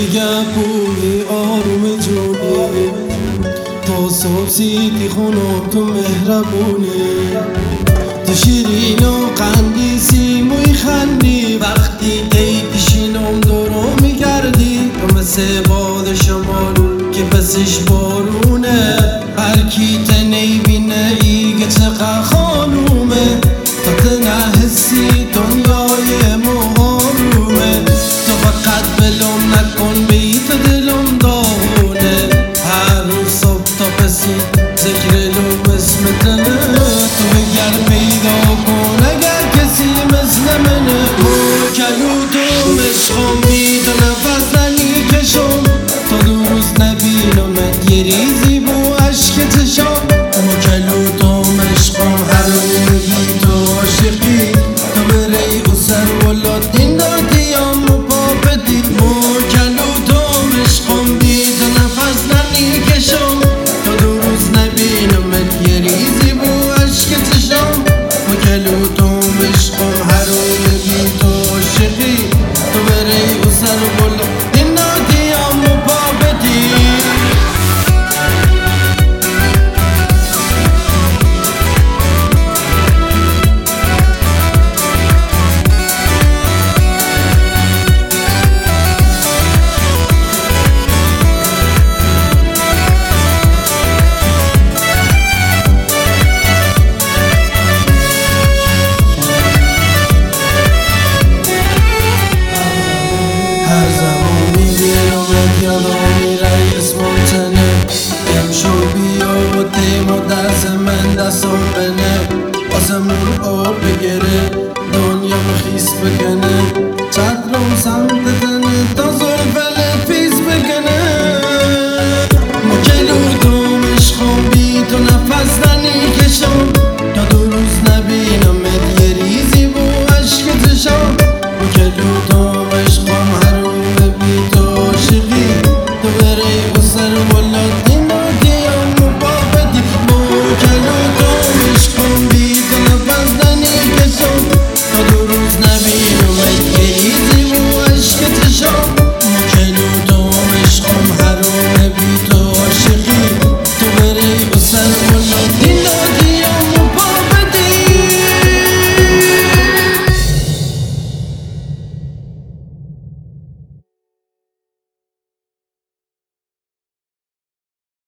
میگم بوی آروم جونی تا صبح سیتی خونم تو مهربونی تو شیرین و قندی سیموی خندی وقتی ای پیشینم دورو میگردی تو مثل باد شمالو که پسش بارونه هر کی تنی بینه ایگه چقدر خانومه تا تنه حسی دنیای مهارومه تو فقط بلوم نکن بیت دلم داغونه هر روز صبح تا پسی ذکر لوم اسم تنه تو بگر پیدا کن اگر کسی مثل منه کلوتو مشخم بیدو نفس نمیکشم تا دو روز نبینمت یه ریزی بو عشق چشم کلوتو مشخم هر رو میگی تو عاشقی تو بری و سر والا دین دادی هم و پا بدی کلوتو مشخم بیدو نفس نمیکشم تا دو روز نبینمت یه ریزی بو عشق چشم کلوتو مشخم هر رو میگی تو عاشقی تو بری و سر والا دین دادی هم و پا بدی هر زمانی بیرمت یادم میره اسمم تنه امشو بیا و تیم و دست من دستم بنه آسمون آب بگیره دنیا خیس بکنه